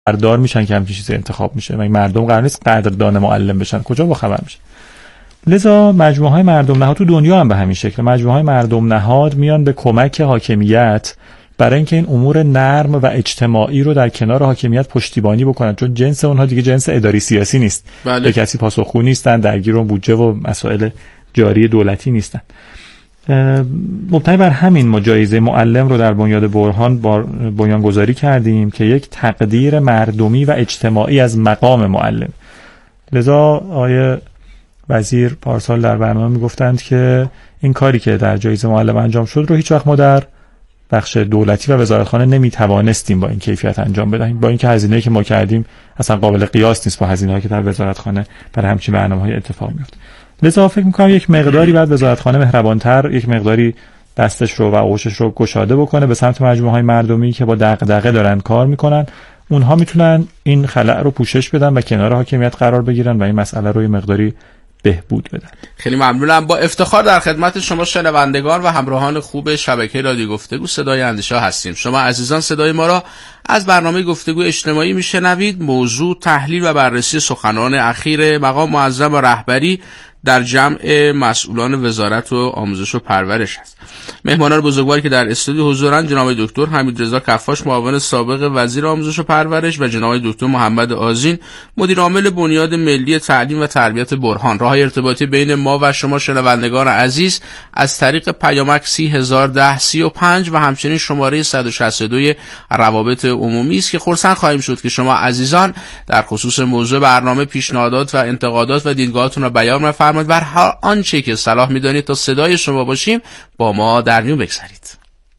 خبردار میشن که همچین چیزی انتخاب میشه و این مردم قرار نیست قدردان معلم بشن، کجا با خبر میشن. لذا مجموعه‌های مردم نهاد تو دنیا هم به همین شکل، مجموعه‌های مردم نهاد میان به کمک حاکمیت برای اینکه این امور نرم و اجتماعی رو در کنار حاکمیت پشتیبانی بکنن، چون جنس اونها دیگه جنس اداری سیاسی نیست. به کسی پاسخگو نیستن، درگیر اون بودجه و مسائل جاری دولتی نیستن. مبتنی بر همین ما جایزه معلم رو در بنیاد برهان بنیانگذاری کردیم که یک تقدیر مردمی و اجتماعی از مقام معلم. لذا آقای وزیر پارسال در برنامه میگفتند که این کاری که در جایزه معلم انجام شد رو هیچ وقت ما در بخش دولتی و وزارتخانه نمیتوانستیم با این کیفیت انجام بدهیم، با اینکه هزینه‌ای که ما کردیم اصلا قابل قیاس نیست با هزینه‌ای که در وزارتخانه برای همچین برنامه‌های اتفاق میفته. لذا فکر می‌کنم یک مقداری بعد وزارتخانه مهربان‌تر، یک مقداری دستش رو و آغوشش رو گشاده بکنه به سمت مجموعه‌های مردمی که با دغدغه دارن کار میکنن. اونها میتونن این خلأ رو پوشش بدن و کنار حاکمیت قرار بگیرن و این مسئله رو یه مقداری بهبود بدن. خیلی ممنونم. با افتخار در خدمت شما شنوندگان و همراهان خوب شبکه رادیو گفتگو صدای اندیشه هستیم. شما عزیزان صدای ما را از برنامه گفتگو اجتماعی میشنوید. موضوع تحلیل و بررسی سخنان اخیر مقام معظم و رهبری در جمع مسئولان وزارت و آموزش و پرورش است. مهمانان بزرگواری که در استودیو حضورند جناب دکتر حمیدرضا کفاش معاون سابق وزیر آموزش و پرورش و جناب دکتر محمد آذین مدیر عامل بنیاد ملی تعلیم و تربیت برهان. راه ارتباطی بین ما و شما شنوندگان عزیز از طریق پیامک 301035 و همچنین شماره 162 روابط عمومی است که خرسند خواهیم شد که شما عزیزان در خصوص موضوع برنامه پیشنهادات و انتقادات و دیدگاهاتون را بیان بفرمایید و هر آنچه که صلاح می‌دانید تا صدای شما باشیم با ما در میون بگذارید.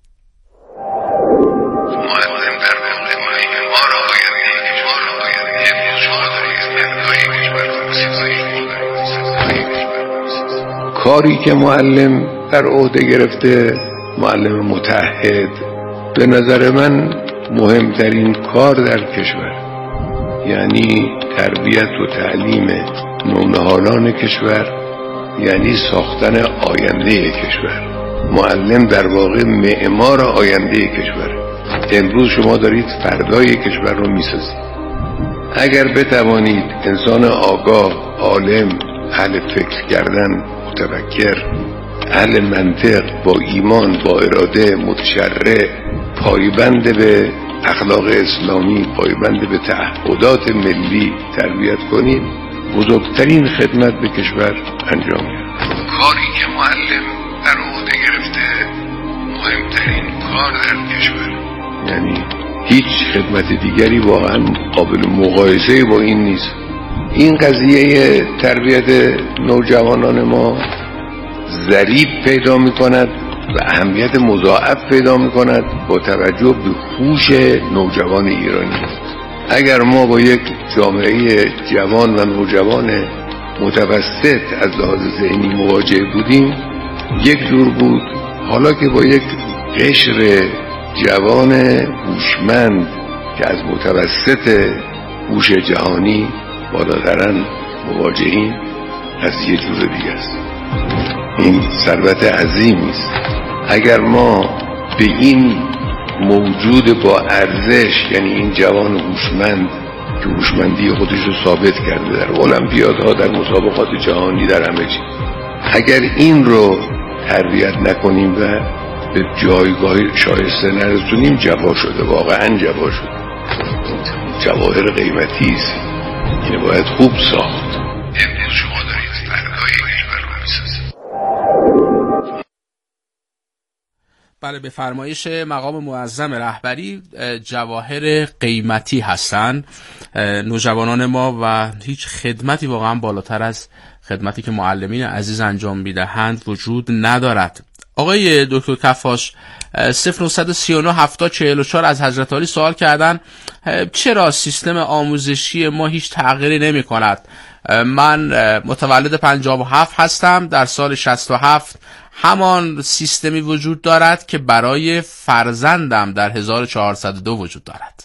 کاری که معلم در عهده گرفته، معلم متعهد، به نظر من مهمترین کار در کشور، یعنی تربیت و تعلیم نونهالان کشور، یعنی ساختن آینده کشور. معلم در واقع معمار آینده کشور. امروز شما دارید فردای کشور رو میسازید. اگر بتوانید انسان آگاه، عالم، اهل فکر کردن، متفکر، اهل منطق، با ایمان، با اراده، متشرع، پایبند به اخلاق اسلامی، پایبند به تعهدات ملی تربیت کنید، بزرگترین خدمت به کشور انجام می‌دهید. کاری که معلم در عهده گرفته مهمترین کار در کشور، یعنی هیچ خدمت دیگری واقعا قابل مقایسه با این نیست. این قضیه تربیت نوجوانان ما ضریب پیدا می‌کند و اهمیت مضاعف پیدا می‌کند با توجه به هوش نوجوان ایرانی. اگر ما با یک جامعه جوان و نوجوان متوسط از لحاظ ذهنی مواجه بودیم یک جور بود، حالا که با یک قشر جوان هوشمند که از متوسط هوش جهانی بالاترن مواجهیم، از یه جور دیگه است. این ثروت عظیمی است. اگر ما به این موجود با ارزش، یعنی این جوان هوشمند که هوشمندی خودش رو ثابت کرده در المپیادها، در مسابقات جهانی، در همه چیز، اگر این رو تربیت نکنیم و به جایگاه شایسته نرسونیم، جفا شده، واقعا جفا شده. جواهر قیمتی است، اینو باید خوب ساخت. امروز شما دارید فردای کشور رو میسازید. بله، به فرمایش مقام معظم رهبری جواهر قیمتی هستند نوجوانان ما و هیچ خدمتی واقعا بالاتر از خدمتی که معلمین عزیز انجام میدهند وجود ندارد. آقای دکتر کفاش 0939 7044 از حضرت عالی سوال کردن چرا سیستم آموزشی ما هیچ تغییری نمی کند؟ من متولد 57 هستم. در سال 67 همان سیستمی وجود دارد که برای فرزندم در 1402 وجود دارد.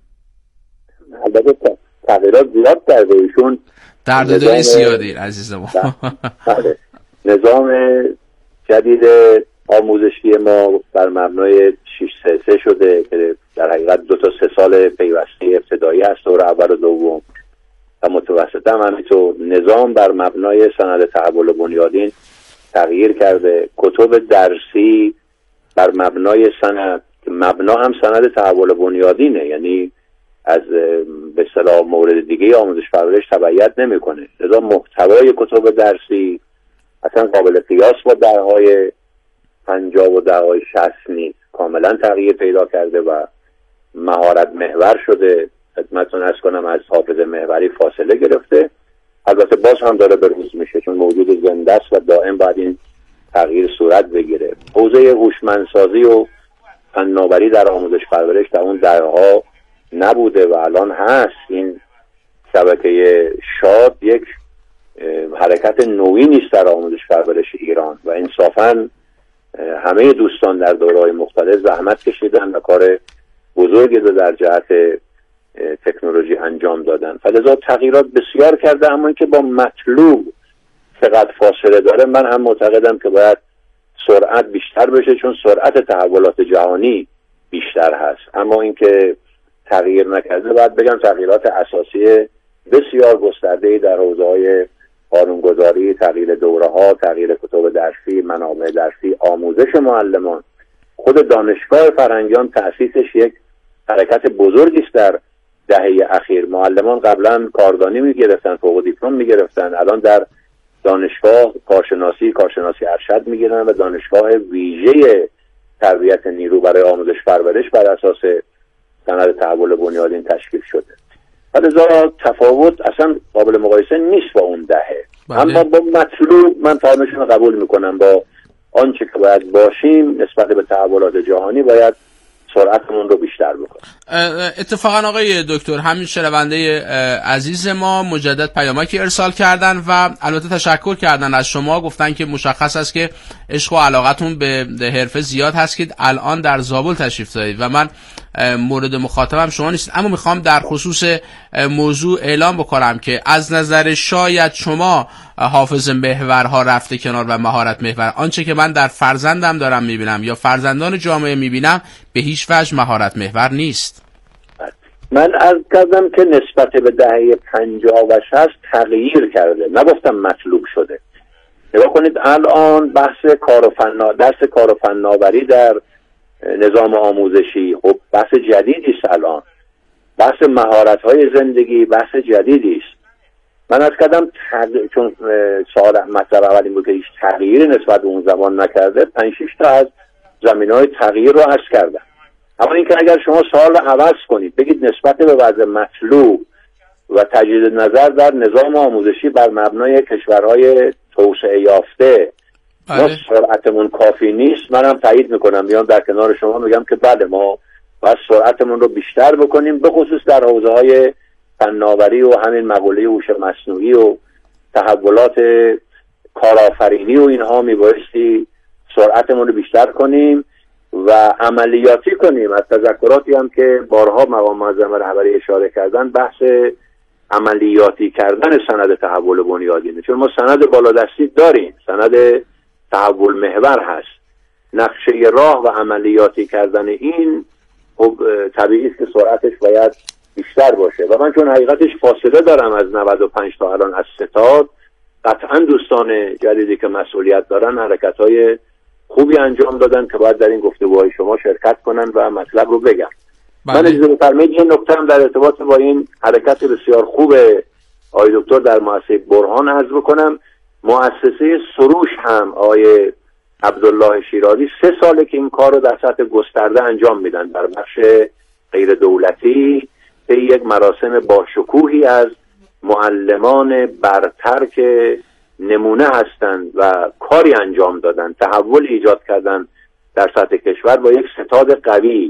البته تغییرات زیاد کرده ایشون، دردهای زیادی عزیز ما. نظام جدید آموزشی ما بر مبنای 633 شده که در حقیقت 2 تا 3 سال پیوسته ابتدایی هست، دور اول و دوم و متوسطه هم همینطور. نظام بر مبنای سند تحول بنیادین تغییر کرده. کتب درسی بر مبنای سند، مبنا هم سند تحول بنیادینه، یعنی از به اصطلاح مورد دیگه آموزش پرورش تبعیت نمیکنه. لذا محتوای کتب درسی اصلا قابل قیاس با دهه‌های 50 و دهه‌های 60 نیست، کاملا تغییر پیدا کرده و مهارت محور شده. خدمتتون عرض کنم از حافظه محوری فاصله گرفته. البته باز هم داره به روز میشه چون موجود زنده است و دائم باید این تغییر صورت بگیره. حوزه هوشمندسازی و فناوری در آموزش پرورش در اون دهه‌ها نبوده و الان هست. این شبکه شاد یک حرکت نوعی نیست در آموزش پرورش ایران و انصافاً همه دوستان در دوره‌های مختلف زحمت کشیدن و کار بزرگی رو در جهت تکنولوژی انجام دادن. فلذا تغییرات بسیار کرده، اما اینکه با مطلوب چقدر فاصله داره، من هم معتقدم که باید سرعت بیشتر بشه چون سرعت تحولات جهانی بیشتر هست. اما اینکه تغییر نکرده، باید بگم تغییرات اساسی بسیار گسترده‌ای در حوزه‌های قانونگذاری، تغییر دوره‌ها، تغییر کتب درسی، منابع درسی، آموزش معلمان، خود دانشگاه فرهنگیان تأسیسش یک حرکت بزرگی است. در دهه اخیر معلمان قبلا کاردانی میگرفتن، فوق دیپلم میگرفتن، الان در دانشگاه کارشناسی ارشد میگیرن و دانشگاه ویژه تربیت نیرو برای آموزش پرورش بر اساس سند تحول بنیادین تشکیل شده. لذا تفاوت اصلا قابل مقایسه نیست با اون دهه. اما با مطلوب من فهمشون قبول میکنم، با آنچه که باید باشیم نسبت به تحولات جهانی باید سرعتمون رو بیشتر بکنیم. اتفاقا آقای دکتر همین شنونده عزیز ما مجدد پیامکی ارسال کردن و البته تشکر کردن از شما، گفتن که مشخص است که عشق و علاقتون به حرفه زیاد هست که الان در زابل تشریف دارید و من مورد مخاطبم شما نیست، اما میخوام در خصوص موضوع اعلام بکنم که از نظر شاید شما حافظ محورها رفته کنار و مهارت محور، آنچه که من در فرزندم دارم میبینم یا فرزندان جامعه میبینم به هیچ وجه مهارت محور نیست. من عرض کردم که نسبت به دهه 50 و 60 تغییر کرده، نگفتم مطلوب شده. نگاه کنید الان بحث درس کار و فناوری در نظام آموزشی خب بحث جدیدی است. الان بحث مهارت‌های زندگی بحث جدیدی است. من عرض کردم چون سوال مطلب اول این بود که هیچ تغییری نسبت به اون زمان نکرده، 5-6 تا از زمینه‌های تغییر رو عرض کردم. اما اینکه اگر شما سوال رو عوض کنید بگید نسبت به وضع مطلوب و تجدید نظر در نظام آموزشی بر مبنای کشورهای توسعه یافته ما سرعتمون کافی نیست، منم تایید میکنم، میام در کنار شما میگم که بله ما باید سرعتمون رو بیشتر بکنیم، به خصوص در حوزه‌های فناوری و همین مقوله هوش مصنوعی و تحولات کارآفرینی و اینها میبایستی سرعتمون رو بیشتر کنیم و عملیاتی کنیم. از تذکراتی هم که بارها مقام معظم رهبری اشاره کردن بحث عملیاتی کردن سند تحول بنیادینه، چون ما سند بالادستی داریم، سند تحول محور هست، نقشه راه و عملیاتی کردن این خب طبیعی است که سرعتش باید بیشتر باشه و من چون حقیقتش فاصله دارم از 95 تا الان از ستاد، قطعا دوستان جدیدی که مسئولیت دارن حرکت‌های خوبی انجام دادن که باید در این گفتگوهای شما شرکت کنن و مطلب رو بگم. من اجازه بفرمایید یه نکته هم در ارتباط با این حرکت بسیار خوب آقای دکتر در مؤسسه برهان عرض بکنم. مؤسسه سروش هم آقای عبدالله شیرازی 3 ساله که این کار رو در سطح گسترده انجام میدن در بخش غیر دولتی، به یک مراسم باشکوهی از معلمان برتر که نمونه هستند و کاری انجام دادن، تحول ایجاد کردن در سطح کشور با یک ستاد قوی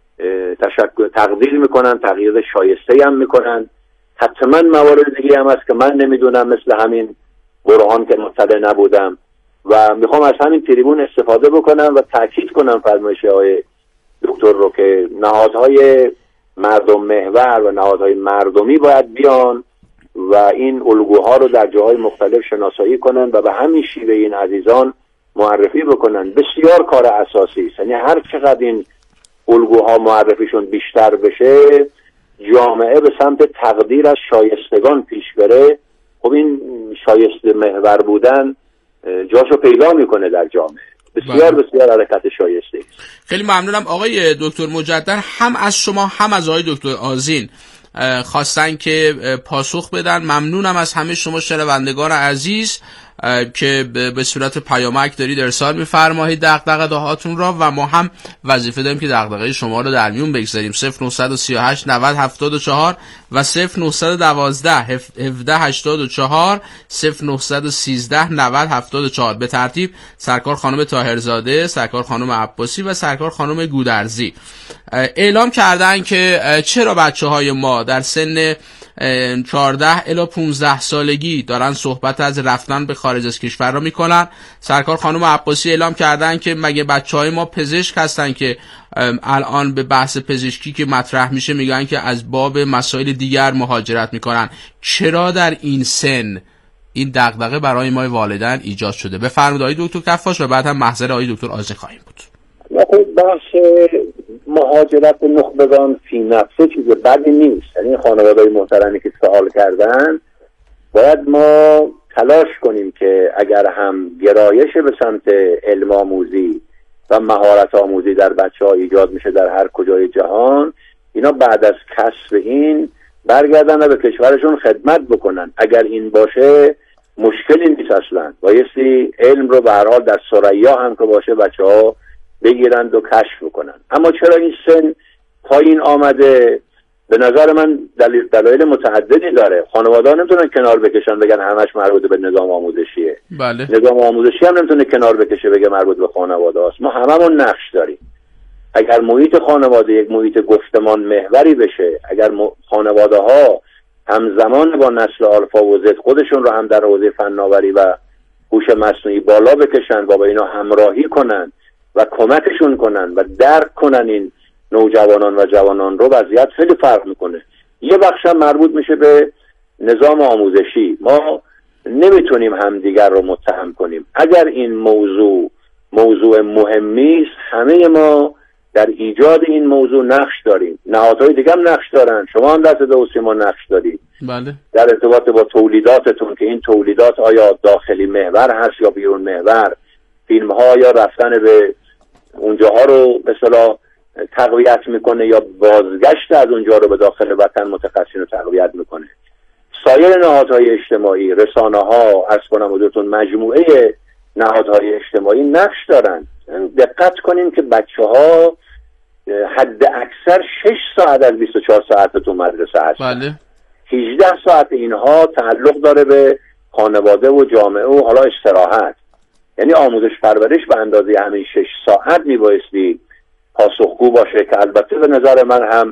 تقدیر میکنن، تغییر شایسته هم میکنن. حتما موارد دیگه هم هست که من نمیدونم مثل همین برهان که مطلع نبودم و میخوام از همین تریبون استفاده بکنم و تاکید کنم فرمایش آقای دکتر رو که نهادهای مردم محور و نهادهای مردمی باید بیان و این الگوها رو در جاهای مختلف شناسایی کنن و به همین شیوه این عزیزان معرفی بکنن. بسیار کار اساسی است، یعنی هر چقدر این الگوها معرفیشون بیشتر بشه، جامعه به سمت تقدیر از شایستگان پیش بره، خب این شایسته محور بودن جاشو پیدا میکنه در جامعه. بسیار بسیار حرکت شایسته. خیلی ممنونم آقای دکتر مجدد، هم از شما هم از آقای دکتر آذین خواستن که پاسخ بدن. ممنونم از همه شما شنوندگان عزیز که به صورت پیامک دارید ارسال می‌فرمایید دغدغه هاتون را، و ما هم وظیفه داریم که دغدغه شما رو در میون بگذاریم. 0938 90 74 و 0912 17 84 0913 90 74 به ترتیب سرکار خانم طاهرزاده، سرکار خانم عباسی و سرکار خانم گودرزی اعلام کردن که چرا بچه‌های ما در سن 14 الی 15 سالگی دارن صحبت از رفتن به خارج از کشور را میکنن. سرکار خانم عباسی اعلام کردن که مگه بچهای ما پزشک هستن که الان به بحث پزشکی که مطرح میشه میگن که از باب مسائل دیگر مهاجرت میکنن. چرا در این سن این دغدغه برای ما والدین ایجاد شده؟ بفرمایید آقای دکتر کفاش و بعد هم محضر آقای دکتر آذین خواهیم بود. بحث مهاجرت نخبگان فی نفسه چیز بدی نیست. یعنی خانواده‌های محترمی که سوال کردن، باید ما تلاش کنیم که اگر هم گرایش به سمت علم آموزی و مهارت آموزی در بچه‌ها ایجاد میشه در هر کجای جهان، اینا بعد از کسب این برگردن و به کشورشون خدمت بکنن. اگر این باشه مشکلی نیست اصلا. بایستی علم رو به هر حال در ثریا هم که باشه بچه‌ها بگیرند و کشف بکنن. اما چرا این سن پایین آمده؟ به نظر من دلایل متعددی داره. خانواده نمیتونن کنار بکشن بگن همش مربوط به نظام آموزشیه. بله. نظام آموزشی هم نمیتونه کنار بکشه بگه مربوط به خانواده است. ما هممون نقش داریم. اگر محیط خانواده یک محیط گفتمان محوری بشه، اگر خانواده ها همزمان با نسل آلفا و زد خودشون رو هم در حوزه فناوری و هوش مصنوعی بالا بکشن و با اینا همراهی کنن و کمکشون کنن و درک کنن این نوجوانان و جوانان رو، وضعیت خیلی فرق میکنه. یه بخش هم مربوط میشه به نظام آموزشی. ما نمیتونیم همدیگر رو متهم کنیم. اگر این موضوع مهمی است، همه ما در ایجاد این موضوع نقش داریم. نهادهای دیگه هم نقش دارن. شما هم در صدا و سیما نقش دارید. بله. در ارتباط با تولیداتتون که این تولیدات آیا داخلی محور هست یا بیرون محور، فیلم ها یا رفتن به اونجاها رو به اصطلاح تقویت میکنه یا بازگشت از اونجا رو به داخل وطن متقصین رو تقویت میکنه. سایر نهادهای اجتماعی، رسانه ها، از کنم حضورتون مجموعه نهادهای اجتماعی نقش دارن. دقت کنیم که بچه ها حد اکثر 6 ساعت از 24 ساعت تو مدرسه هست. بله. 18 ساعت اینها تعلق داره به خانواده و جامعه و حالا استراحت. یعنی آموزش پرورش به اندازه همین 6 ساعت میبایستی پاسخگو باشه که البته به نظر من هم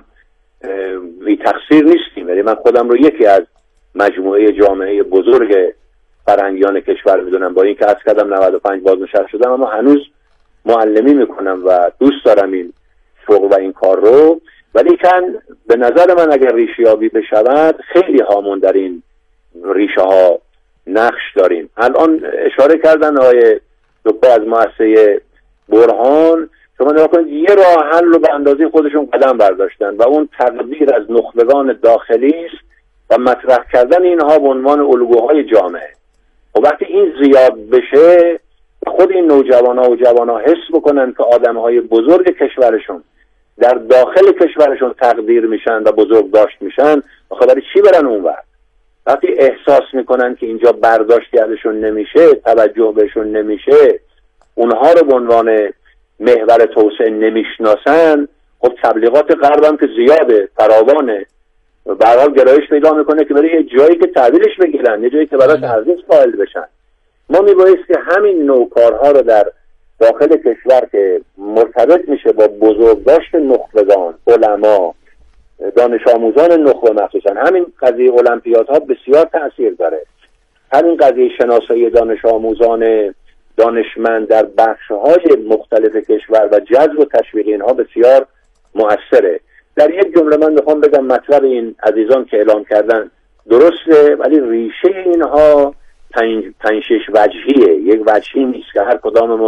بی تقصیر نیستیم. یعنی من خودم رو یکی از مجموعه جامعه بزرگ فرهنگیان کشور میدونم، با این که از کردم 95 بازنشسته شدم، اما هنوز معلمی میکنم و دوست دارم این شغل و این کار رو. ولی کن به نظر من اگر ریشه یابی بشود خیلی هامون در این ریشه ها نقش داریم. الان اشاره کردن آقای دکتر از مؤسسه برهان، شما نگاه کنید یه راه حل رو به اندازه خودشون قدم برداشتن و اون تقدیر از نخبگان داخلی است و مطرح کردن اینها به عنوان الگوهای جامعه. و وقتی این زیاد بشه خود این نوجوان‌ها و جوان‌ها حس بکنن که آدم‌های بزرگ کشورشون در داخل کشورشون تقدیر میشن و بزرگ داشت میشن، برای چی برن اونور؟ وقتی احساس میکنن که اینجا برداشتی ازشون نمیشه، توجه بهشون نمیشه، اونها رو به عنوان محور توسعه نمیشناسن، خب تبلیغات غرب هم که زیاده، فراوانه، به هر حال گرایش پیدا میکنه که برای یه جایی که تحویلش بگیرن، یه جایی که برای ارزش قائل بشن. ما میبایست که همین نوع کارها رو در داخل کشور که مرتبط میشه با بزرگداشت نخبگان، علما، دانش آموزان نخبه، مخصوصا همین قضیه المپیادها بسیار تأثیر داره. همین قضیه شناسایی دانش آموزان دانشمند در بخش‌های مختلف کشور و جذب و تشویق اینها بسیار مؤثره. در یک جمله من میخوام بگم مطلب این عزیزان که اعلام کردن درسته، ولی ریشه اینها 5-6 وجهیه. یک وجهی نیست که هر کداممون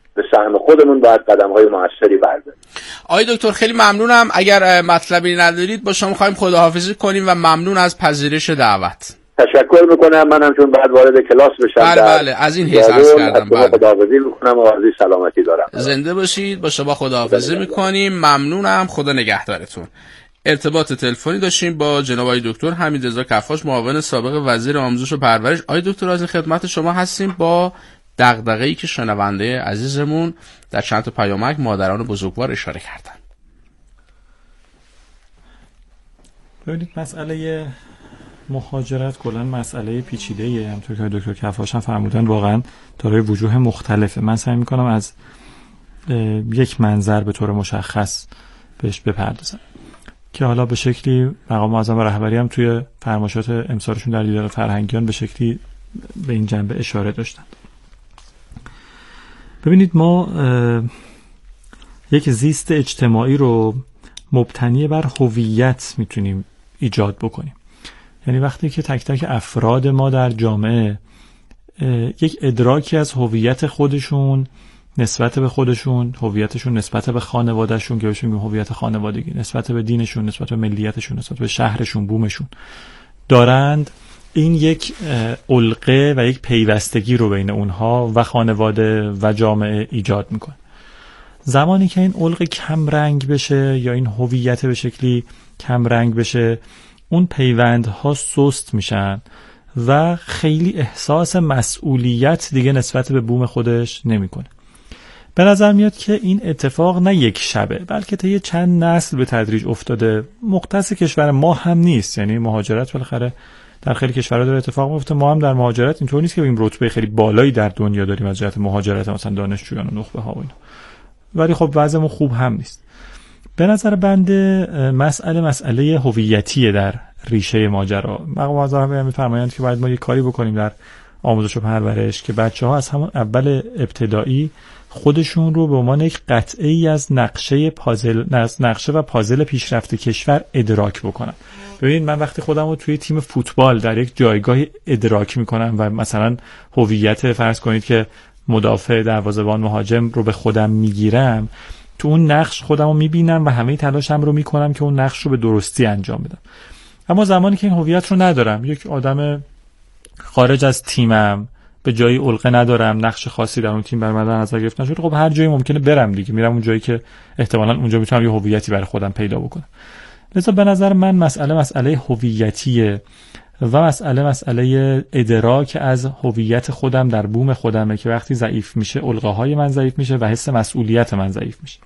به سهم خودمون باید قدم‌های موثری برداریم. آقای دکتر خیلی ممنونم. اگر مطلبی ندارید با شما می‌خوایم خداحافظی کنیم و ممنون از پذیرش دعوت. تشکر میکنم. منم چون بعد وارد کلاس بشم بله از این حیث عرض کردم. بله خداحافظی میکنم و عرضی سلامتی دارم. زنده باشید. با شما خداحافظی میکنیم. ممنونم. خدا نگهدارتون. ارتباط تلفنی داشتیم با جناب آقای دکتر حمیدرضا کفاش، معاون سابق وزیر آموزش و پرورش. آقای دکتر از خدمت شما هستیم با دغدغه‌ای که شنونده عزیزمون در چند تا پیامک مادران بزرگوار اشاره کردن. ببینید مسئله مهاجرت کلا مسئله پیچیده‌ایه. همونطور که دکتر کفاش هم فرمودن واقعا دارای وجوه مختلفه. من سعی می‌کنم از یک منظر به طور مشخص بهش بپردازم که حالا به شکلی مقام معظم رهبری هم توی فرمایشات امسالشون در دیدار فرهنگیان به شکلی به این جنبه اشاره داشتن. ببینید ما یک زیست اجتماعی رو مبتنی بر هویت میتونیم ایجاد بکنیم. یعنی وقتی که تک تک افراد ما در جامعه یک ادراکی از هویت خودشون نسبت به خودشون، هویتشون نسبت به خانوادهشون که بهش میگیم هویت خانوادگی، نسبت به دینشون، نسبت به ملیتشون، نسبت به شهرشون، بومشون دارند، این یک علقه و یک پیوستگی رو بین اونها و خانواده و جامعه ایجاد میکنه. زمانی که این علقه کم رنگ بشه یا این هویت به شکلی کم رنگ بشه، اون پیوندها سست میشن و خیلی احساس مسئولیت دیگه نسبت به بوم خودش نمیکنه. به نظر میاد که این اتفاق نه یک شبه بلکه طی چند نسل به تدریج افتاده. مختص کشور ما هم نیست، یعنی مهاجرت بالاخره در خیلی کشورها داره اتفاق میفته. ما هم در مهاجرت اینطور نیست که بگیم رتبه خیلی بالایی در دنیا داریم از جهت مهاجرت مثلا دانشجویان و نخبه ها و اینا، ولی خب وضعمون خوب هم نیست. به نظر بنده مسئله هویتیه در ریشه ماجرا. مقام معظم هم میفرمایند که باید ما یه کاری بکنیم در آموزش و پرورش که بچه‌ها از همون اول ابتدایی خودشون رو به عنوان یک قطعه‌ای از نقشه و پازل پیشرفت کشور ادراک بکنن. ببینید من وقتی خودم رو توی تیم فوتبال در یک جایگاهی ادراک میکنم و مثلا هویت فرض کنید که مدافع، دروازه‌بان، مهاجم رو به خودم میگیرم، تو اون نقش خودم رو میبینم و همه تلاشم رو میکنم که اون نقش رو به درستی انجام بدم. اما زمانی که این هویت رو ندارم، یک آدم خارج از تیمم، به جایی علقه ندارم، نقش خاصی در اون تیم بر من نظر گرفته نشده، خب هر جایی ممکنه برم دیگه، میرم اون جایی که احتمالاً اونجا میتونم یه هویتی برای خودم پیدا بکنم. لذا به نظر من مسئله هویتیه و مسئله ادراک از هویت خودم در بوم خودمه که وقتی ضعیف میشه علقه های من ضعیف میشه و حس مسئولیت من ضعیف میشه.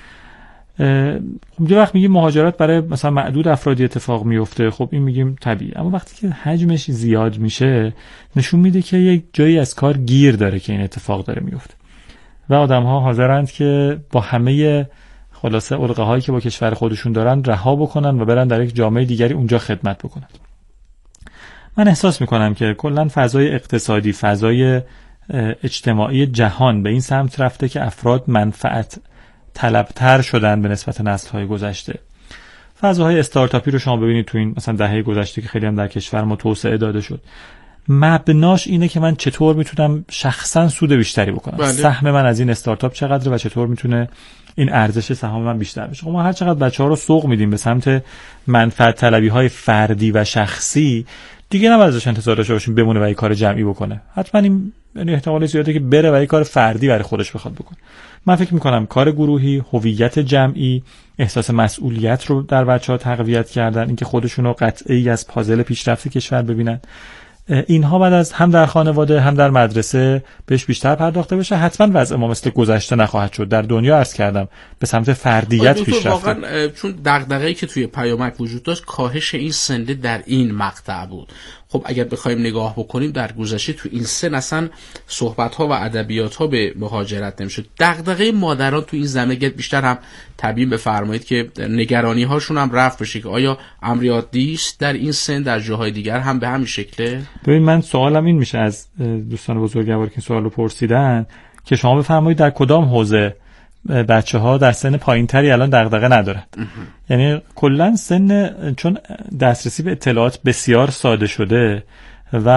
خب یه وقت میگیم مهاجرت برای مثلا معدود افرادی اتفاق میفته، خب این میگیم طبیعی، اما وقتی که حجمش زیاد میشه نشون میده که یک جایی از کار گیر داره که این اتفاق داره میفته و آدم‌ها حاضرند که با همه خلاصه علقه هایی که با کشور خودشون دارن رها بکنن و برن در یک جامعه دیگری اونجا خدمت بکنن. من احساس میکنم که کلا فضای اقتصادی، فضای اجتماعی جهان به این سمت رفته که افراد منفعت طلبتر شدن به نسبت نسل‌های گذشته. فضاهای استارتاپی رو شما ببینید تو این مثلا دهه گذشته که خیلی هم در کشور ما توسعه داده شد، مبناش اینه که من چطور میتونم شخصا سود بیشتری بکنم. بله. سهم من از این استارتاپ چقدره و چطور میتونه این ارزش سهام من بیشتر بشه. ما هر چقدر بچه‌ها رو سوق میدیم به سمت منفعت طلبی‌های فردی و شخصی، دیگه نباید ازش انتظار داشته باشیم بمونه و یک کار جمعی بکنه. حتما این یعنی احتمال زیاده که بره و یک کار فردی برای خودش بخواد بکنه. من فکر میکنم کار گروهی، هویت جمعی، احساس مسئولیت رو در بچه‌ها تقویت کردن، اینکه خودشون رو قطعه‌ای از پازل پیشرفت کشور ببینن، اینها بعد از هم در خانواده هم در مدرسه بهش بیشتر پرداخته بشه. حتما وضع ما مثل گذشته نخواهد شد. در دنیا عرض کردم به سمت فردیت پیشرفت. واقعا چون دغدغه‌ای که توی پیامک وجود داشت کاهش این سنده در این مقطع بود. خب اگر بخوایم نگاه بکنیم در گذشته تو این سن اصلا صحبت‌ها و ادبیات‌ها به مهاجرت نمیشه. دغدغه مادران تو این زمینه بیشتر هم طبیعی بفرمایید که نگرانی‌هاشون هم رفع بشه که آیا امر عادی است در این سن در جاهای دیگر هم به همین شکله؟ ببین من سوالم این میشه از دوستان بزرگوار که این سوالو پرسیدن که شما بفرمایید در کدام حوزه بچه‌ها در سن پایین‌تری الان دغدغه ندارن. یعنی کلا سن چون دسترسی به اطلاعات بسیار ساده شده و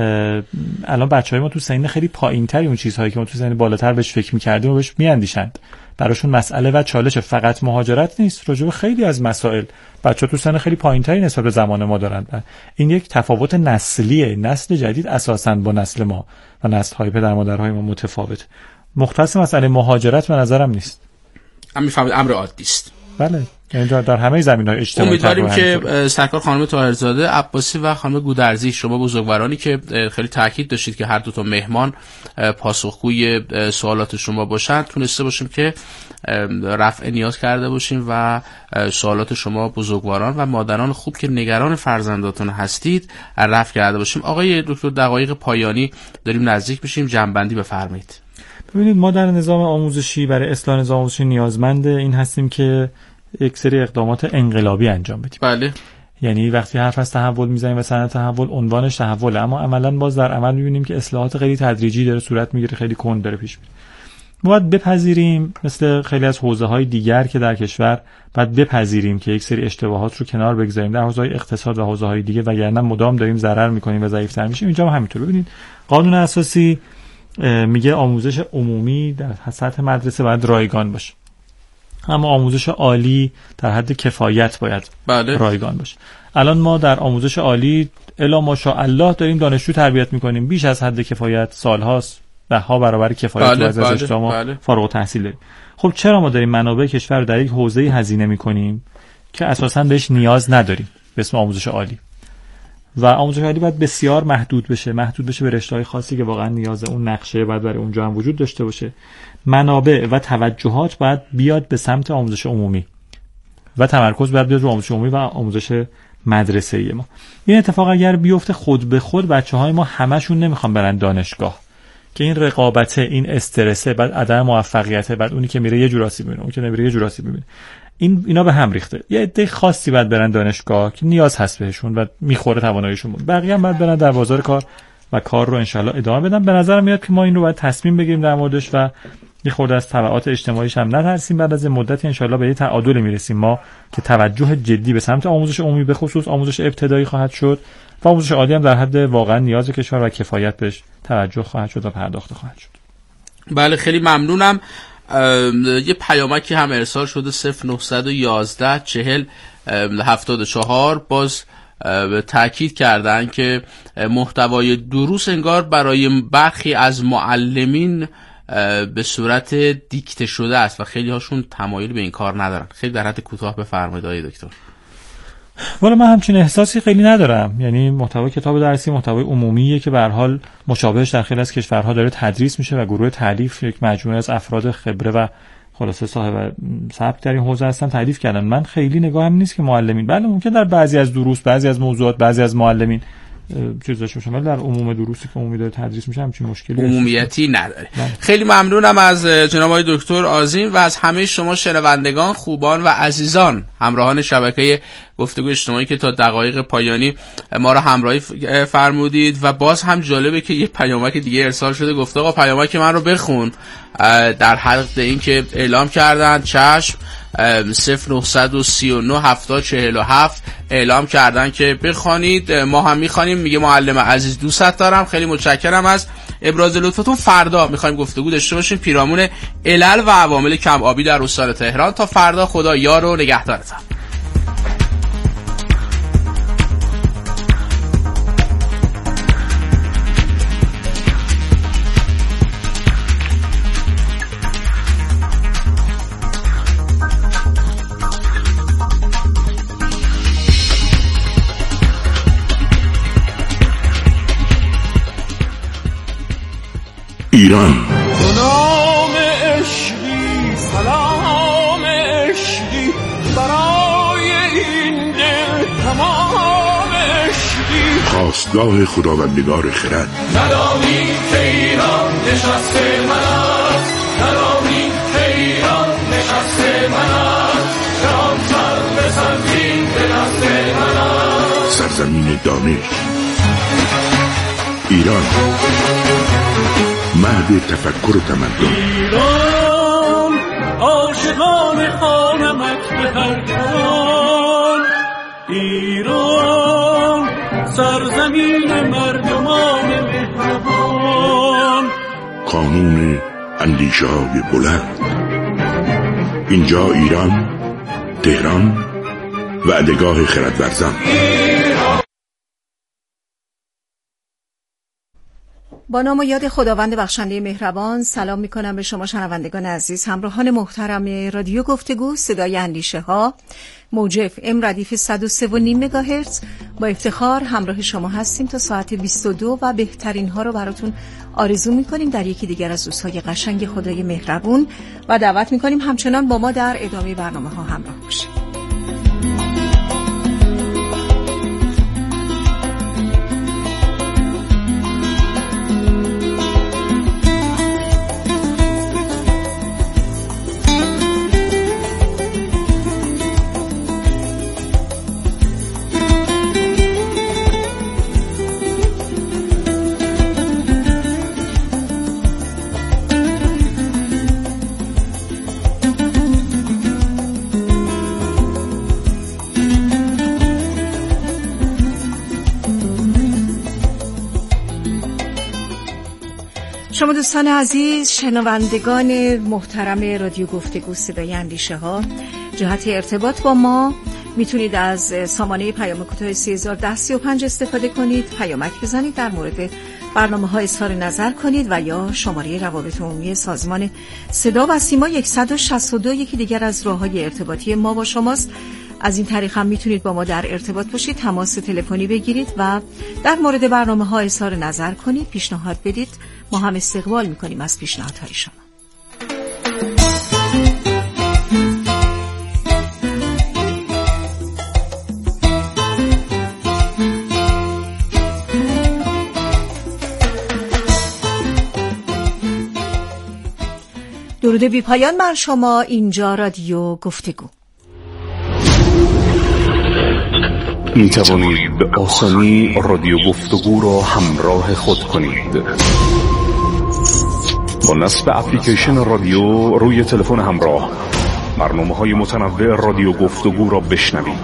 الان بچهای ما تو سن خیلی پایینتری اون چیزهایی که ما تو سن بالاتر بهش فکر می‌کردیم و بهش میاندیشند. براشون مسئله و چالش فقط مهاجرت نیست، راجع به خیلی از مسائل بچه‌ها تو سن خیلی پایینتری نسبت به زمان ما دارن و این یک تفاوت نسلیه. نسل جدید اساساً با نسل ما و نسل‌های پدر مادرهای ما متفاوت. مختص مسئله مهاجرت به نظرم نیست. میفهمید امر عادی است. بله، یعنی در همه زمینه‌های اجتماعی. امیدواریم که سرکار خانم طاهرزاده عباسی و خانم گودرزی، شما بزرگوارانی که خیلی تاکید داشتید که هر دو تا مهمان پاسخگوی سوالات شما باشند، تونسته باشیم که رفع نیاز کرده باشیم و سوالات شما بزرگواران و مادران خوب که نگران فرزنداتون هستید رفع کرده باشیم. آقای دکتر دقایق پایانی داریم نزدیک میشیم، جنبندی بفرمایید. ببینید، ما در نظام آموزشی برای اصلاح نظام آموزشی نیازمند این هستیم که یک سری اقدامات انقلابی انجام بدیم. بله. یعنی وقتی حرف از تحول میزنیم و سند تحول عنوانش تحوله، اما عملاً باز در عمل میبینیم که اصلاحات خیلی تدریجی داره صورت میگیره، خیلی کند داره پیش میره. ما باید بپذیریم مثل خیلی از حوزه‌های دیگر که در کشور باید بپذیریم که یک سری اشتباهات رو کنار بگذاریم در حوزه‌های اقتصاد و حوزه‌های دیگه، وگرنه مدام داریم ضرر می‌کنیم و ضعیف‌تر میشیم. اینجا هم همینطور. ببینید، قانون اساسی میگه آموزش عمومی در سطح مدرسه باید رایگان باشه، اما آموزش عالی در حد کفایت باید رایگان باشه. الان ما در آموزش عالی الا ماشاءالله داریم دانشجو تربیت میکنیم بیش از حد کفایت، سالهاست، ده‌ها برابر کفایت از اجتماع فارغ التحصیل داریم. خب چرا ما داریم منابع کشور رو در یک حوزه‌ای هزینه میکنیم که اساساً بهش نیاز نداریم به اسم آموزش عالی؟ و آموزش عالی باید بسیار محدود بشه به رشته‌های خاصی که واقعا نیاز اون نقشه باید برای اونجا هم وجود داشته باشه. منابع و توجهات باید بیاد به سمت آموزش عمومی و تمرکز باید بیاد رو آموزش عمومی و آموزش مدرسه‌ای ما. این اتفاق اگر بیفته خود به خود بچه‌های ما همشون نمیخوان برن دانشگاه که این رقابت، این استرس، بعد عدم موفقیت، بعد اونی که میره یه جور آسیب می‌بینه، اون که نمیره یه جور آسیب می‌بینه. اینا به هم ریخته. یه عده خاصی باید برن دانشگاه که نیاز هست بهشون و میخوره تواناییشون. بقیه هم باید برن در بازار کار و کار رو انشالله ادامه بدن. به نظر میاد که ما این رو باید تصمیم بگیریم در موردش و یه خورده از تبعات اجتماعیش هم نترسیم. بعد از مدتی انشالله به یه تعادل میرسیم ما که توجه جدی به سمت آموزش عمومی به خصوص آموزش ابتدایی خواهد شد و آموزش عالی هم در حد واقعا نیاز کشور و کفایت بهش توجه خواهد شد و پرداخته خواهد شد. بله، خیلی ممنونم. یه پیامکی هم ارسال شده 0911 40 74 باز تأکید کردن که محتوای دروس انگار برای برخی از معلمین به صورت دیکته شده است و خیلی هاشون تمایل به این کار ندارن. خیلی در حد کوتاه بفرمایید آقای دکتر. والا من همچین احساسی خیلی ندارم. یعنی محتوای کتاب درسی محتوای عمومیه که به هر حال مشابهش در خیلی از کشورها داره تدریس میشه و گروه تالیف یک مجموعه از افراد خبره و خلاصه صاحب سبک در این حوزه هستن تعریف کردن. من خیلی نگاهم نیست که معلمین، بله ممکن در بعضی از دروس، بعضی از موضوعات، بعضی از معلمین چیز داشته باشه، ولی در عموم دروسی که عمومی داره تدریس میشه همچین مشکلی عمومیتی نداره. خیلی ممنونم از جناب آقای دکتر عظیم و از همه شما شنوندگان خوبان و عزیزان همراهان شبکه گفتگو اجتماعی که تا دقایق پایانی ما را همراهی فرمودید. و باز هم جالبه که یه پیامک دیگه ارسال شده، گفته آقا پیامک من رو بخون. در حد این که اعلام کردن چشم 0939 70 47 اعلام کردن که بخوانید، ما هم میخوانیم. میگه معلم عزیز دوست دارم، خیلی متشکرم از ابراز لطفتون. فردا میخوایم گفتگو داشته باشیم پیرامون علل و عوامل کم آبی در استان تهران. تا فردا خدا یار و نگهدارتون. ایران سلام عشقی، سلام عشقی برای این دل تمام عشقی، خواستگاه خداوندگار خرد. ندانی که ایران نشسته من است، ندانی که ایران نشسته من است، شام سر به سنگین به دست من است. سرزمین دانش ایران، مهد تفکر و تمدن. ایران عاشقان خانمت به هر جان، ایران سرزمین مردمان مهربان. کانون اندیشه‌های بلند. اینجا ایران، تهران، وعدهگاه خردورزان. با نام و یاد خداوند بخشنده مهربان سلام می‌کنم به شما شنوندگان عزیز، همراهان محترم رادیو گفتگو صدای اندیشه ها، موج FM ردیف 103.5 مگاهرتز. با افتخار همراه شما هستیم تا ساعت 22 و بهترین ها رو براتون آرزو می‌کنیم در یکی دیگر از روزهای قشنگ خدای مهربون و دعوت می‌کنیم همچنان با ما در ادامه برنامه‌ها همراه باشید. شما دوستان عزیز، شنوندگان محترم رادیو گفتگو صدای اندیشه ها، جهت ارتباط با ما میتونید از سامانه پیام کوتاه 301035 استفاده کنید، پیامک بزنید، در مورد برنامه ها اظهار نظر کنید و یا شماره روابط عمومی سازمان صدا و سیما 162 یکی دیگر از راههای ارتباطی ما با شماست. از این طریق هم میتونید با ما در ارتباط باشید، تماس تلفنی بگیرید و در مورد برنامه ها اظهار نظر کنید، پیشنهاد بدید. ما هم استقبال میکنیم از پیشنهادهای شما. درود بی پایان بر شما. اینجا رادیو گفتگو. می توانید به آسانی رادیو گفتگو را همراه خود کنید. با نصب اپلیکیشن رادیو روی تلفن همراه برنامه‌های متنوع رادیو گفتگو را بشنوید.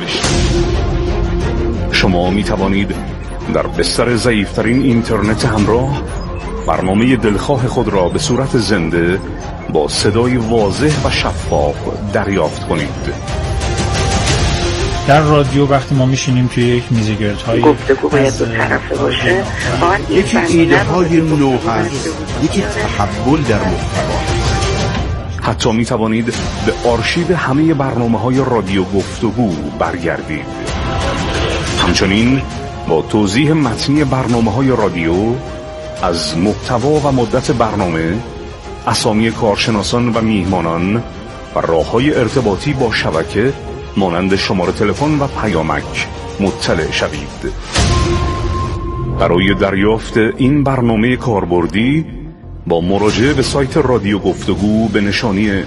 شما می توانید در بستر ضعیف‌ترین اینترنت همراه برنامه دلخواه خود را به صورت زنده با صدای واضح و شفاف دریافت کنید. در رادیو وقتی ما میشینیم توی یک میزگردهای گفتگو باید دو طرفه باشه. یکی ایده های نو هست، یکی تحول در محتوا. حتی می توانید به آرشیو همه برنامه‌های رادیو گفتگو برگردید. همچنین با توضیح متنی برنامه‌های رادیو از محتوا و مدت برنامه، اسامی کارشناسان و میهمانان و راه‌های ارتباطی با شبکه مانند شماره تلفن و پیامک مطلع شوید. برای دریافت این برنامه کاربردی با مراجعه به سایت رادیو گفتگو به نشانی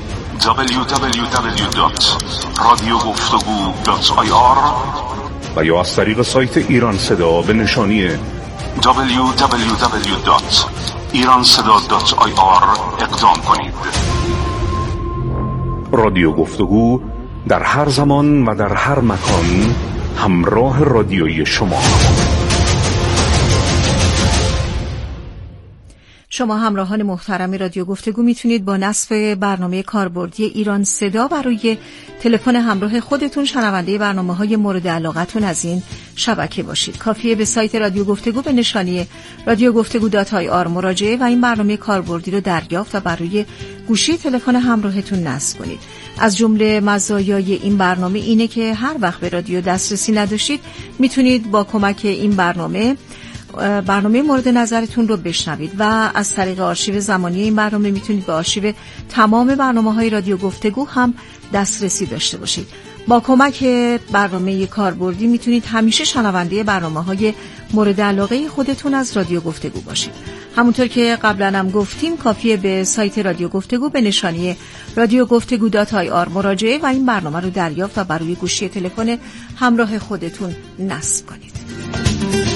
www.radiogoftagu.ir و یا از طریق سایت ایران صدا به نشانی www.iranseda.ir اقدام کنید. رادیو گفتگو در هر زمان و در هر مکان همراه رادیویی شما. شما همراهان محترم رادیو گفتگو میتونید با نصب برنامه کاربردی ایران صدا بر روی تلفن همراه خودتون شنونده برنامه‌های مورد علاقتون از این شبکه باشید. کافیه به سایت رادیو گفتگو به نشانی radiogoftagu.ir مراجعه و این برنامه کاربردی رو دریافت و بر روی گوشی تلفن همراهتون نصب کنید. از جمله مزایای این برنامه اینه که هر وقت به رادیو دسترسی نداشتید میتونید با کمک این برنامه مورد نظرتون رو بشنوید و از طریق آرشیو زمانی این برنامه میتونید به آرشیو تمام برنامه‌های رادیو گفتگو هم دسترسی داشته باشید. با کمک برنامه کاربردی میتونید همیشه شنونده برنامه‌های مورد علاقه خودتون از رادیو گفتگو باشید. همونطور که قبلا هم گفتیم کافیه به سایت رادیو گفتگو به نشانی radiogoftagu.ir مراجعه و این برنامه رو دریافت و بر روی گوشی تلفن همراه خودتون نصب کنید.